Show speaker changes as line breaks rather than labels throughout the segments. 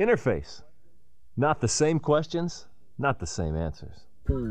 Interface. Not the same questions, not the same answers.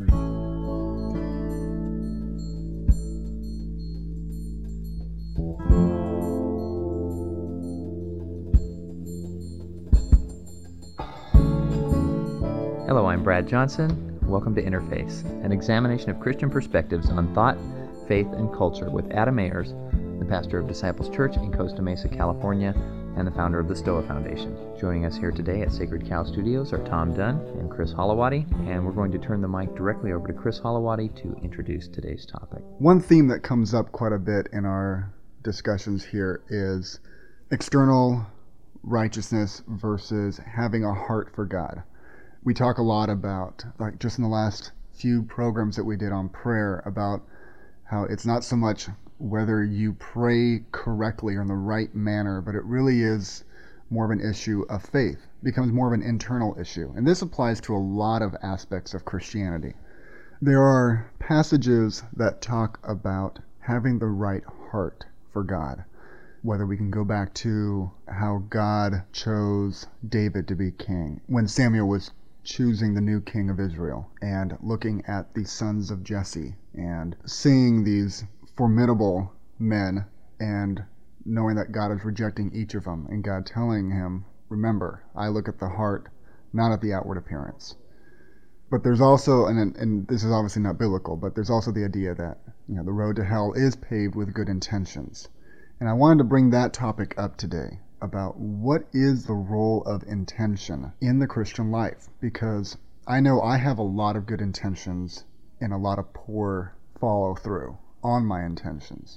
Hello, I'm Brad Johnson. Welcome to Interface, an examination of Christian perspectives on thought, faith, and culture with Adam Ayers, the pastor of Disciples Church in Costa Mesa, California, and the founder of the Stoa Foundation. Joining us here today at Sacred Cow Studios are Tom Dunn and Chris Holowati, and we're going to turn the mic directly over to Chris Holowati to introduce today's topic.
One theme that comes up quite a bit in our discussions here is external righteousness versus having a heart for God. We talk a lot about, like just in the last few programs that we did on prayer, about how it's not so much whether you pray correctly or in the right manner, but it really is more of an issue of faith. It becomes more of an internal issue. And this applies to a lot of aspects of Christianity. There are passages that talk about having the right heart for God. Whether we can go back to how God chose David to be king, when Samuel was choosing the new king of Israel and looking at the sons of Jesse and seeing these formidable men and knowing that God is rejecting each of them and God telling him, remember, I look at the heart, not at the outward appearance. But there's also, and this is obviously not biblical, but there's also the idea that, the road to hell is paved with good intentions. And I wanted to bring that topic up today about what is the role of intention in the Christian life, because I know I have a lot of good intentions and a lot of poor follow through on my intentions.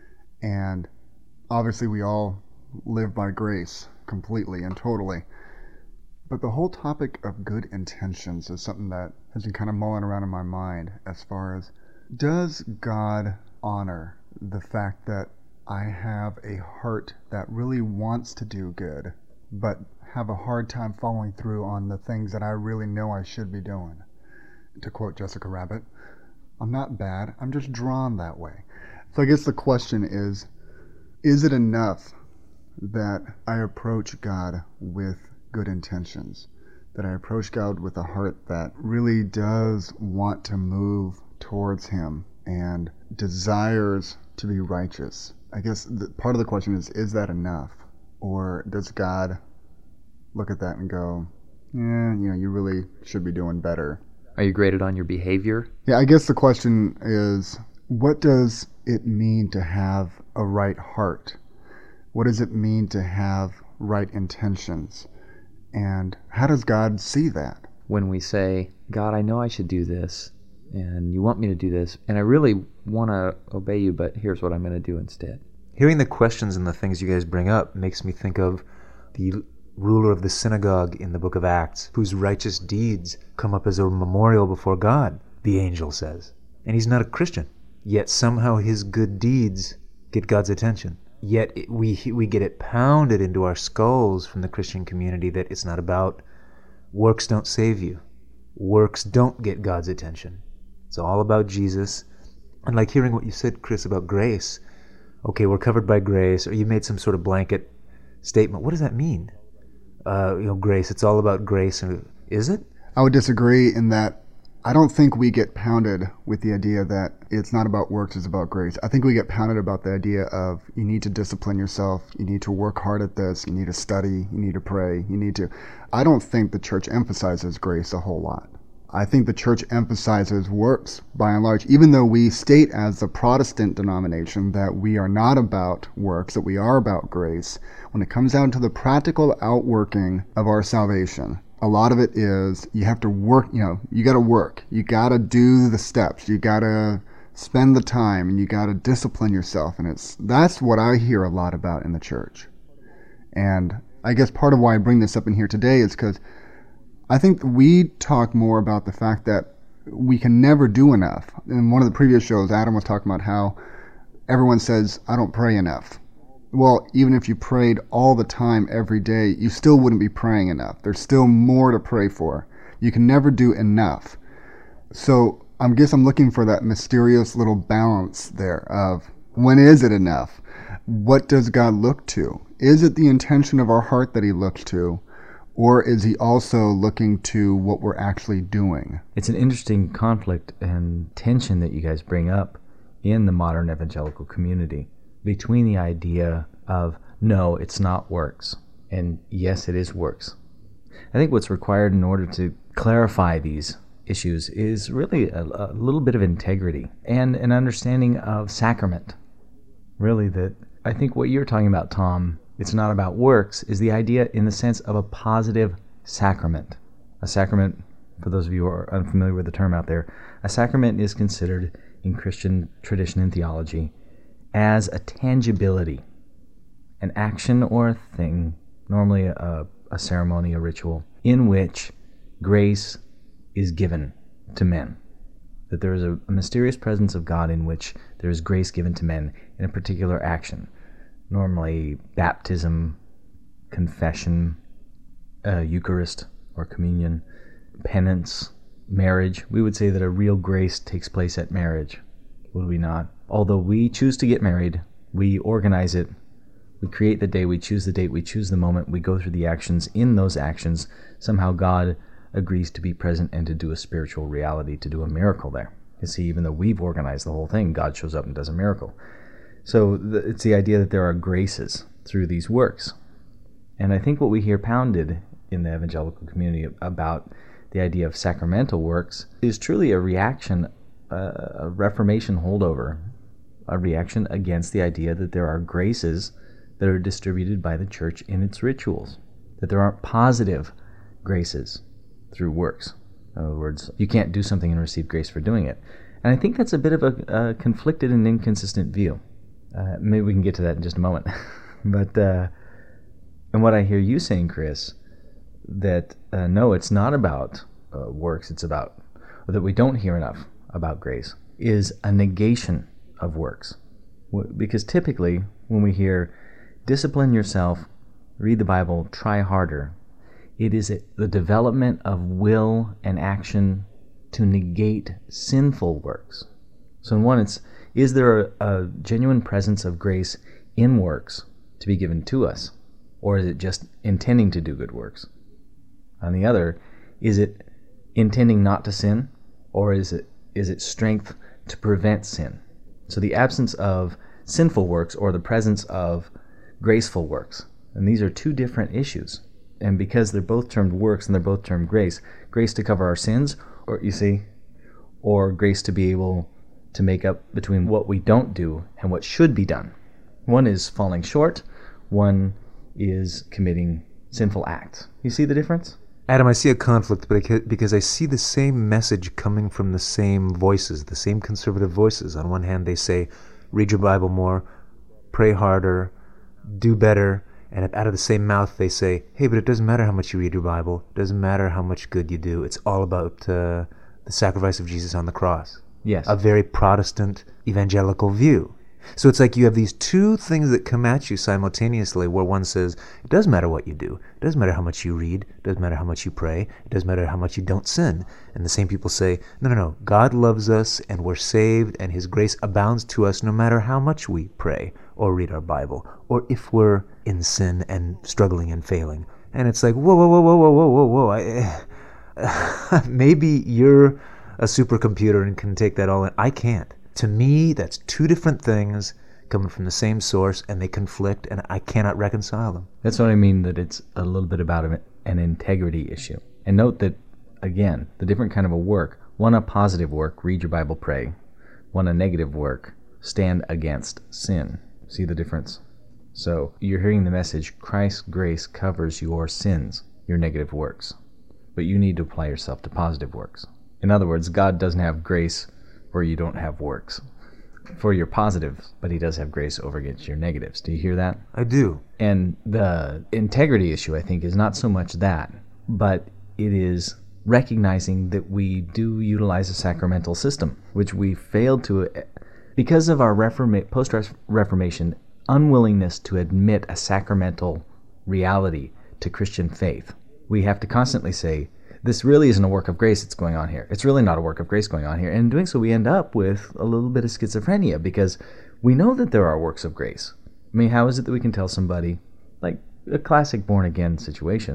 And obviously we all live by grace completely and totally. But the whole topic of good intentions is something that has been kind of mulling around in my mind as far as, does God honor the fact that I have a heart that really wants to do good, but have a hard time following through on the things that I really know I should be doing? To quote Jessica Rabbit, I'm not bad, I'm just drawn that way. So I guess the question is it enough that I approach God with good intentions? That I approach God with a heart that really does want to move towards Him and desires to be righteous? I guess part of the question is that enough? Or does God look at that and go, you really should be doing better?
Are you graded on your behavior?
Yeah, I guess the question is, what does it mean to have a right heart? What does it mean to have right intentions? And how does God see that?
When we say, God, I know I should do this, and you want me to do this, and I really want to obey you, but here's what I'm going to do instead.
Hearing the questions and the things you guys bring up makes me think of the ruler of the synagogue in the book of Acts, whose righteous deeds come up as a memorial before God, the angel says. And he's not a Christian, yet somehow his good deeds get God's attention. Yet we get it pounded into our skulls from the Christian community that it's not about works don't save you. Works don't get God's attention. It's all about Jesus. And like hearing what you said, Chris, about grace. Okay, we're covered by grace, or you made some sort of blanket statement. What does that mean? Grace, it's all about grace. Is it?
I would disagree in that I don't think we get pounded with the idea that it's not about works, it's about grace. I think we get pounded about the idea of you need to discipline yourself, you need to work hard at this, you need to study, you need to pray, I don't think the church emphasizes grace a whole lot. I think the church emphasizes works, by and large, even though we state as the Protestant denomination that we are not about works, that we are about grace. When it comes down to the practical outworking of our salvation, a lot of it is you have to work, you got to work. You got to do the steps. You got to spend the time, and you got to discipline yourself. And that's what I hear a lot about in the church. And I guess part of why I bring this up in here today is because I think we talk more about the fact that we can never do enough. In one of the previous shows, Adam was talking about how everyone says, I don't pray enough. Well, even if you prayed all the time every day, you still wouldn't be praying enough. There's still more to pray for. You can never do enough. So I guess I'm looking for that mysterious little balance there of when is it enough? What does God look to? Is it the intention of our heart that He looks to? Or is he also looking to what we're actually doing?
It's an interesting conflict and tension that you guys bring up in the modern evangelical community between the idea of, no, it's not works, and yes, it is works. I think what's required in order to clarify these issues is really a little bit of integrity and an understanding of sacrament. Really, that I think what you're talking about, Tom, it's not about works, is the idea in the sense of a positive sacrament. A sacrament, for those of you who are unfamiliar with the term out there, a sacrament is considered in Christian tradition and theology as a tangibility, an action or a thing, normally a ceremony, a ritual, in which grace is given to men. That there is a mysterious presence of God in which there is grace given to men in a particular action. Normally baptism, confession, Eucharist or communion, penance, marriage. We would say that a real grace takes place at marriage, would we not? Although we choose to get married, we organize it, we create the day, we choose the date, we choose the moment, we go through the actions. In those actions, somehow God agrees to be present and to do a spiritual reality, to do a miracle there. You see, even though we've organized the whole thing, God shows up and does a miracle. So it's the idea that there are graces through these works. And I think what we hear pounded in the evangelical community about the idea of sacramental works is truly a reaction, a Reformation holdover, a reaction against the idea that there are graces that are distributed by the church in its rituals, that there aren't positive graces through works. In other words, you can't do something and receive grace for doing it. And I think that's a bit of a conflicted and inconsistent view. Maybe we can get to that in just a moment. But and what I hear you saying, Chris, that no, it's not about works, it's about, or that we don't hear enough about grace, is a negation of works. Because typically, when we hear discipline yourself, read the Bible, try harder, it is the development of will and action to negate sinful works. So in one, it's, is there a genuine presence of grace in works to be given to us? Or is it just intending to do good works? On the other, is it intending not to sin? Or is it strength to prevent sin? So the absence of sinful works or the presence of graceful works. And these are two different issues. And because they're both termed works and they're both termed grace, grace to cover our sins, or you see, or grace to be able to make up between what we don't do and what should be done. One is falling short, one is committing sinful acts. You see the difference?
Adam, I see a conflict, but because I see the same message coming from the same voices, the same conservative voices. On one hand, they say, read your Bible more, pray harder, do better. And out of the same mouth, they say, hey, but it doesn't matter how much you read your Bible. It doesn't matter how much good you do. It's all about the sacrifice of Jesus on the cross.
Yes.
A very Protestant evangelical view. So it's like you have these two things that come at you simultaneously, where one says, it doesn't matter what you do. It doesn't matter how much you read. It doesn't matter how much you pray. It doesn't matter how much you don't sin. And the same people say, no. God loves us and we're saved and His grace abounds to us no matter how much we pray or read our Bible, or if we're in sin and struggling and failing. And it's like, whoa. Maybe you're a supercomputer and can take that all in. I can't. To me, that's two different things coming from the same source, and they conflict, and I cannot reconcile them.
That's what I mean, that it's a little bit about an integrity issue. And note that, again, the different kind of a work, one a positive work, read your Bible, pray. One a negative work, stand against sin. See the difference? So you're hearing the message, Christ's grace covers your sins, your negative works. But you need to apply yourself to positive works. In other words, God doesn't have grace where you don't have works for your positives, but He does have grace over against your negatives. Do you hear that?
I do.
And the integrity issue, I think, is not so much that, but it is recognizing that we do utilize a sacramental system, which we failed to, because of our post-Reformation unwillingness to admit a sacramental reality to Christian faith. We have to constantly say, this really isn't a work of grace that's going on here. It's really not a work of grace going on here. And in doing so, we end up with a little bit of schizophrenia because we know that there are works of grace. I mean, how is it that we can tell somebody, like a classic born-again situation,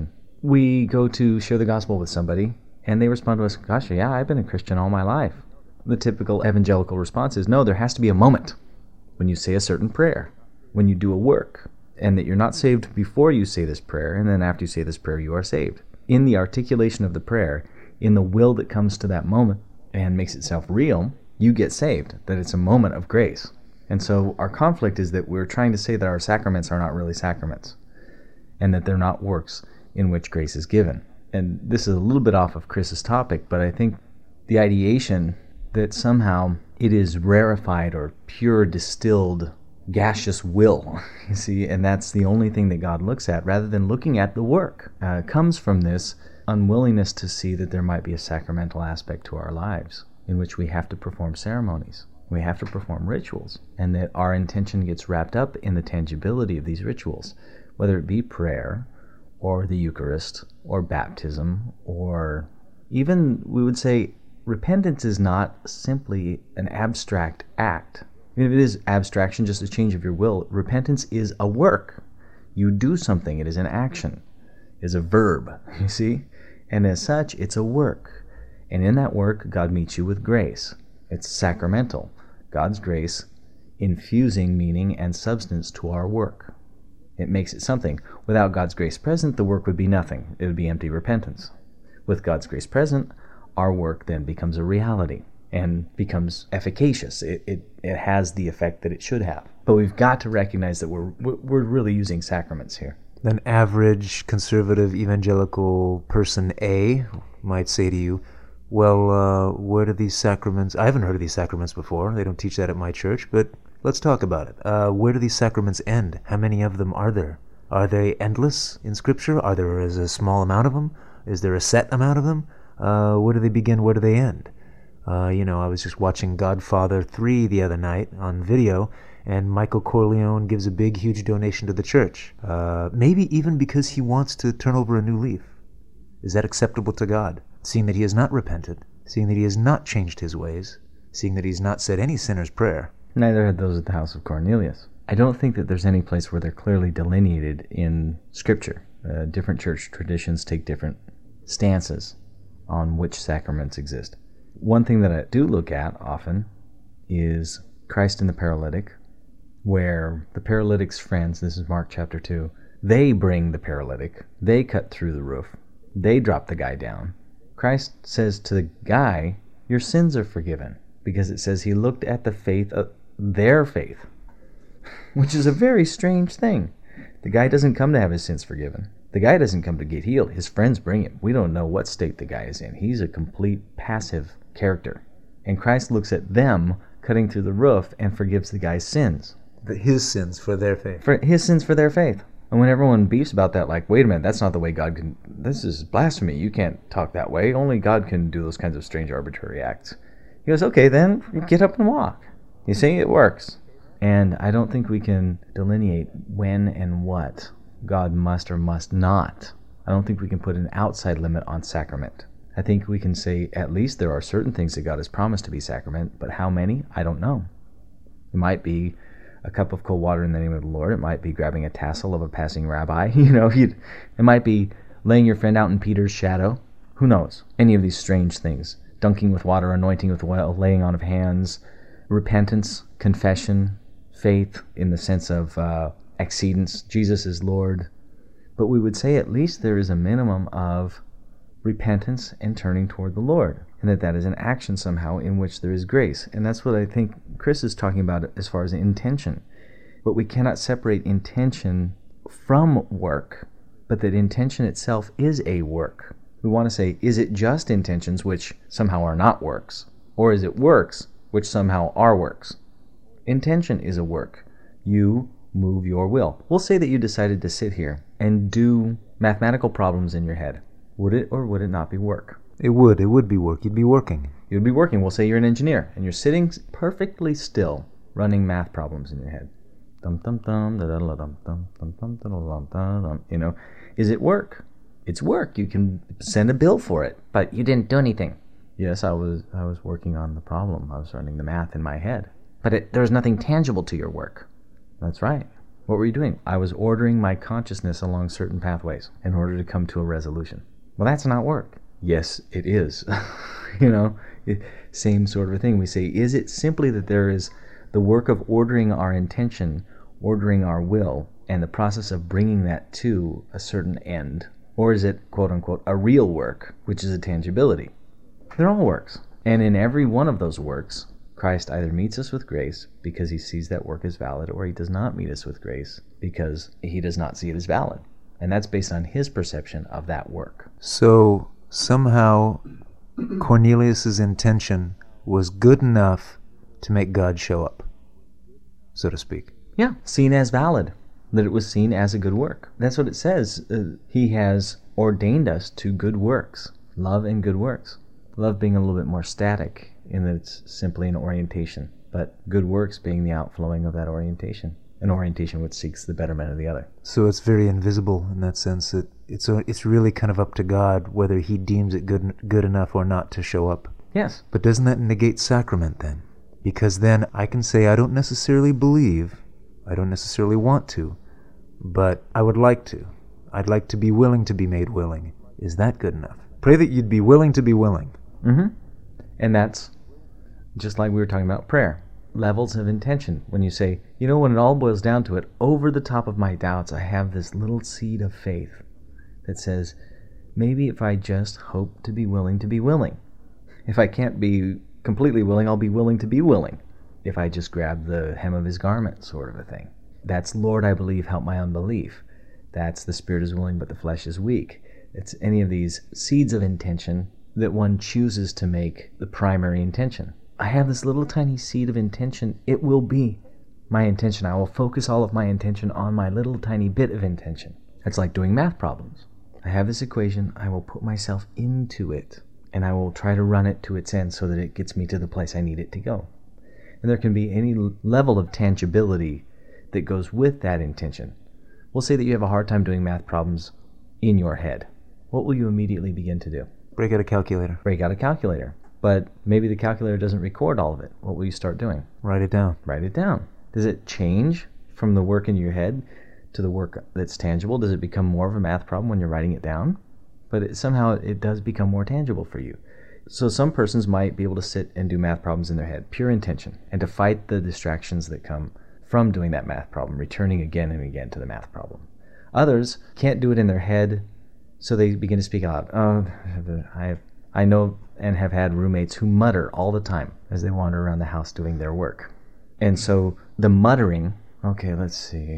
we go to share the gospel with somebody, and they respond to us, gosh, yeah, I've been a Christian all my life. The typical evangelical response is, no, there has to be a moment when you say a certain prayer, when you do a work, and that you're not saved before you say this prayer, and then after you say this prayer, you are saved. In the articulation of the prayer, in the will that comes to that moment and makes itself real, you get saved, that it's a moment of grace. And so our conflict is that we're trying to say that our sacraments are not really sacraments, and that they're not works in which grace is given. And this is a little bit off of Chris's topic, but I think the ideation that somehow it is rarefied or pure distilled gaseous will, you see, and that's the only thing that God looks at, rather than looking at the work, comes from this unwillingness to see that there might be a sacramental aspect to our lives in which we have to perform ceremonies, we have to perform rituals, and that our intention gets wrapped up in the tangibility of these rituals, whether it be prayer or the Eucharist or baptism, or even, we would say, repentance is not simply an abstract act. If it is abstraction, just a change of your will, repentance is a work. You do something. It is an action. It is a verb, you see? And as such, it's a work. And in that work, God meets you with grace. It's sacramental. God's grace infusing meaning and substance to our work. It makes it something. Without God's grace present, the work would be nothing. It would be empty repentance. With God's grace present, our work then becomes a reality and becomes efficacious. It has the effect that it should have. But we've got to recognize that we're really using sacraments here.
An average conservative evangelical person A might say to you, well, where do these sacraments... I haven't heard of these sacraments before. They don't teach that at my church, but let's talk about it. Where do these sacraments end? How many of them are there? Are they endless in Scripture? Are there a small amount of them? Is there a set amount of them? Where do they begin? Where do they end? I was just watching Godfather 3 the other night on video, and Michael Corleone gives a big, huge donation to the church. Maybe even because he wants to turn over a new leaf. Is that acceptable to God? Seeing that he has not repented, seeing that he has not changed his ways, seeing that he's not said any sinner's prayer.
Neither had those at the house of Cornelius. I don't think that there's any place where they're clearly delineated in Scripture. Different church traditions take different stances on which sacraments exist. One thing that I do look at often is Christ and the paralytic, where the paralytic's friends, this is Mark chapter 2, they bring the paralytic, they cut through the roof, they drop the guy down. Christ says to the guy, your sins are forgiven, because it says he looked at the faith of their faith, which is a very strange thing. The guy doesn't come to have his sins forgiven. The guy doesn't come to get healed. His friends bring him. We don't know what state the guy is in. He's a complete passive character. And Christ looks at them cutting through the roof and forgives the guy's sins.
His sins for their faith.
For his sins for their faith. And when everyone beefs about that, like, wait a minute, that's not the way God can... This is blasphemy. You can't talk that way. Only God can do those kinds of strange, arbitrary acts. He goes, okay, then get up and walk. You see, it works. And I don't think we can delineate when and what God must or must not. I don't think we can put an outside limit on sacrament. I think we can say at least there are certain things that God has promised to be sacrament, but how many? I don't know. It might be a cup of cold water in the name of the Lord. It might be grabbing a tassel of a passing rabbi. It might be laying your friend out in Peter's shadow. Who knows? Any of these strange things. Dunking with water, anointing with oil, laying on of hands, repentance, confession, faith in the sense of accedence. Jesus is Lord. But we would say at least there is a minimum of repentance and turning toward the Lord, and that is an action somehow in which there is grace. And that's what I think Chris is talking about as far as intention. But we cannot separate intention from work, but that intention itself is a work. We want to say, is it just intentions which somehow are not works, or is it works which somehow are works? Intention is a work. You move your will. We'll say that you decided to sit here and do mathematical problems in your head. Would it or would it not be work?
It would be work. You'd be working.
You'd be working. We'll say you're an engineer, and you're sitting perfectly still, running math problems in your head. Dum dum dum da da da dum dum dum dum da da dum dum. Is it work? It's work. You can send a bill for it, but you didn't do anything. Yes, I was working on the problem. I was running the math in my head, but there was nothing tangible to your work. That's right. What were you doing? I was ordering my consciousness along certain pathways in order to come to a resolution. Well, that's not work. Yes, it is. Same sort of a thing. We say, is it simply that there is the work of ordering our intention, ordering our will, and the process of bringing that to a certain end? Or is it, quote unquote, a real work, which is a tangibility? They're all works. And in every one of those works, Christ either meets us with grace because he sees that work as valid, or he does not meet us with grace because he does not see it as valid. And that's based on his perception of that work.
So somehow Cornelius's intention was good enough to make God show up, so to speak.
Yeah, seen as valid, that it was seen as a good work. That's what it says. He has ordained us to good works, love and good works. Love being a little bit more static in that it's simply an orientation, but good works being the outflowing of that orientation, an orientation which seeks the betterment of the other.
So it's very invisible in that sense. That it's really kind of up to God whether he deems it good enough or not to show up.
Yes.
But doesn't that negate sacrament then? Because then I can say I don't necessarily believe, I don't necessarily want to, but I would like to. I'd like to be willing to be made willing. Is that good enough? Pray that you'd be willing to be willing.
Mm-hmm. And that's just like we were talking about prayer. Levels of intention. When you say, when it all boils down to it, over the top of my doubts, I have this little seed of faith that says, maybe if I just hope to be willing to be willing. If I can't be completely willing, I'll be willing to be willing. If I just grab the hem of his garment, sort of a thing. That's, Lord, I believe, help my unbelief. That's, the spirit is willing, but the flesh is weak. It's any of these seeds of intention that one chooses to make the primary intention. I have this little tiny seed of intention. It will be my intention. I will focus all of my intention on my little tiny bit of intention. It's like doing math problems. I have this equation. I will put myself into it, and I will try to run it to its end so that it gets me to the place I need it to go. And there can be any level of tangibility that goes with that intention. We'll say that you have a hard time doing math problems in your head. What will you immediately begin to do?
Break out a calculator.
Break out a calculator. But maybe the calculator doesn't record all of it. What will you start doing?
Write it down.
Write it down. Does it change from the work in your head to the work that's tangible? Does it become more of a math problem when you're writing it down? But somehow it does become more tangible for you. So some persons might be able to sit and do math problems in their head, pure intention, and to fight the distractions that come from doing that math problem, returning again and again to the math problem. Others can't do it in their head, so they begin to speak out. I know and have had roommates who mutter all the time as they wander around the house doing their work. And so the muttering, let's see,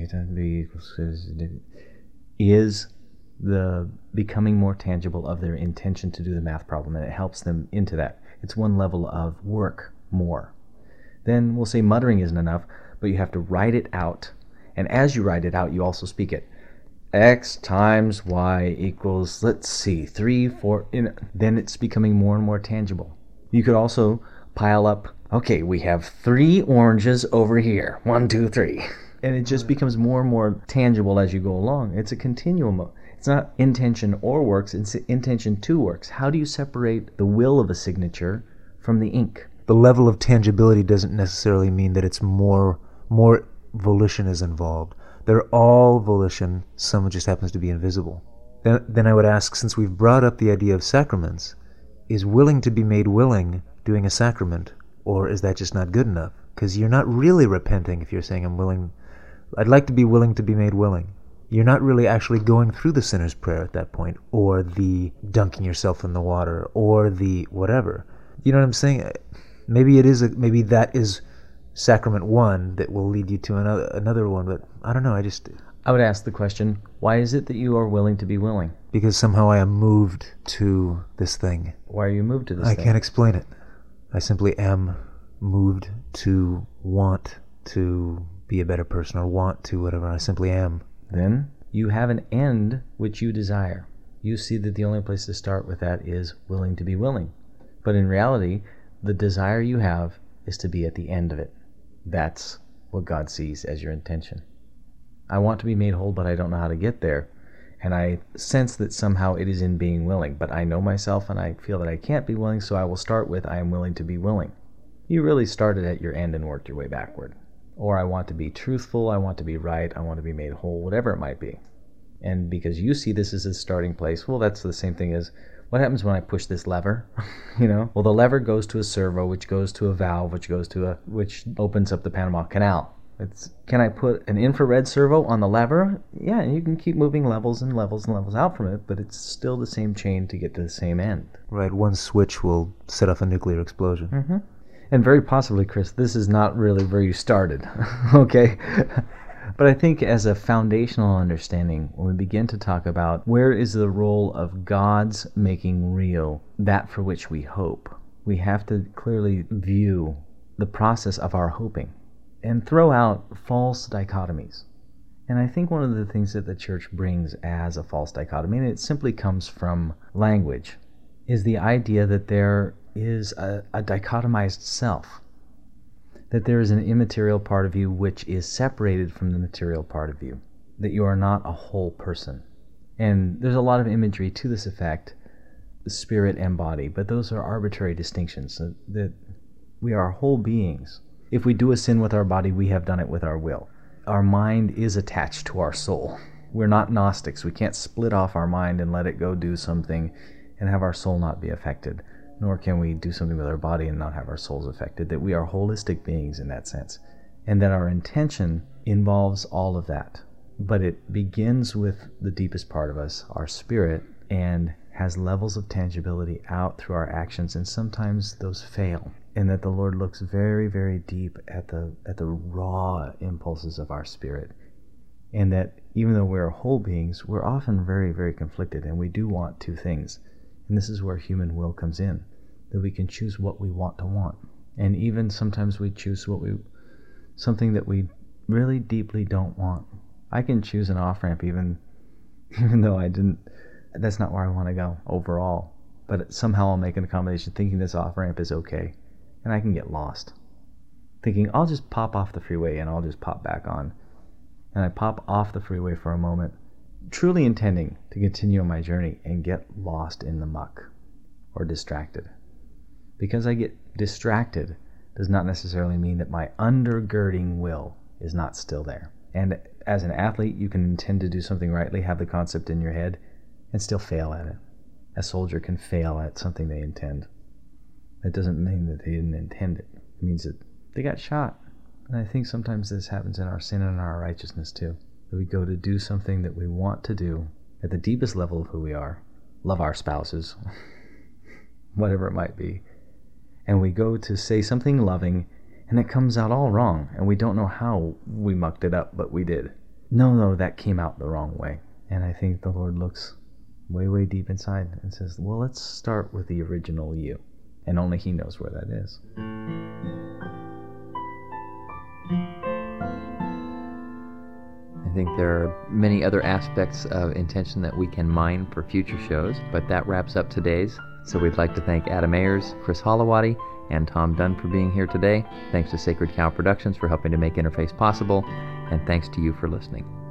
is the becoming more tangible of their intention to do the math problem, and it helps them into that. It's one level of work more. Then we'll say muttering isn't enough, but you have to write it out, and as you write it out, you also speak it. X times Y equals, 3, 4, then it's becoming more and more tangible. You could also pile up, we have 3 oranges over here, 1, 2, 3. And it just becomes more and more tangible as you go along. It's a continuum. It's not intention or works, it's intention to works. How do you separate the will of a signature from the ink?
The level of tangibility doesn't necessarily mean that it's more volition is involved. They're all volition, some just happens to be invisible. Then I would ask, since we've brought up the idea of sacraments, is willing to be made willing doing a sacrament, or is that just not good enough? Because you're not really repenting if you're saying I'd like to be willing to be made willing. You're not really actually going through the sinner's prayer at that point, or the dunking yourself in the water, or the whatever. You know what I'm saying? Maybe that is sacrament 1 that will lead you to another one, but I don't know.
I would ask the question, why is it that you are willing to be willing?
Because somehow I am moved to this thing.
Why are you moved to this thing?
I can't explain it. I simply am moved to want to be a better person, or want to whatever. I simply am.
Then you have an end which you desire. You see that the only place to start with that is willing to be willing. But in reality, the desire you have is to be at the end of it. That's what God sees as your intention. I want to be made whole, but I don't know how to get there. And I sense that somehow it is in being willing. But I know myself and I feel that I can't be willing, so I will start with I am willing to be willing. You really started at your end and worked your way backward. or I want to be truthful, I want to be right, I want to be made whole, whatever it might be. And because you see this as a starting place, well, that's the same thing as, what happens when I push this lever? Well, the lever goes to a servo, which goes to a valve, which opens up the Panama Canal. Can I put an infrared servo on the lever? Yeah, and you can keep moving levels and levels and levels out from it, but it's still the same chain to get to the same end.
Right, one switch will set off a nuclear explosion.
Mm-hmm. And very possibly, Chris, this is not really where you started, okay? But I think as a foundational understanding, when we begin to talk about where is the role of God's making real that for which we hope, we have to clearly view the process of our hoping and throw out false dichotomies. And I think one of the things that the church brings as a false dichotomy, and it simply comes from language, is the idea that there is a dichotomized self, that there is an immaterial part of you which is separated from the material part of you, that you are not a whole person. And there's a lot of imagery to this effect, spirit and body, but those are arbitrary distinctions, that we are whole beings. If we do a sin with our body, we have done it with our will. Our mind is attached to our soul. We're not Gnostics. We can't split off our mind and let it go do something and have our soul not be affected. Nor can we do something with our body and not have our souls affected. That we are holistic beings in that sense. And that our intention involves all of that. But it begins with the deepest part of us, our spirit, and has levels of tangibility out through our actions, and sometimes those fail. And that the Lord looks very, very deep at the raw impulses of our spirit. And that even though we're whole beings, we're often very, very conflicted, and we do want two things. And this is where human will comes in, that we can choose what we want to want. And even sometimes we choose something that we really deeply don't want. I can choose an off-ramp even though that's not where I want to go overall. But somehow I'll make an accommodation thinking this off-ramp is okay. And I can get lost, thinking I'll just pop off the freeway and I'll just pop back on. And I pop off the freeway for a moment, truly intending to continue on my journey, and get lost in the muck or distracted. Because I get distracted does not necessarily mean that my undergirding will is not still there. And as an athlete, you can intend to do something rightly, have the concept in your head, and still fail at it. A soldier can fail at something they intend. That doesn't mean that they didn't intend it. It means that they got shot. And I think sometimes this happens in our sin and our righteousness too. That we go to do something that we want to do at the deepest level of who we are, love our spouses, whatever it might be, and we go to say something loving, and it comes out all wrong, and we don't know how we mucked it up, but we did. No, that came out the wrong way. And I think the Lord looks way, way deep inside and says, well, let's start with the original you. And only He knows where that is.
I think there are many other aspects of intention that we can mine for future shows, but that wraps up today's. So we'd like to thank Adam Ayers, Chris Holowati, and Tom Dunn for being here today. Thanks to Sacred Cow Productions for helping to make Interface possible, and thanks to you for listening.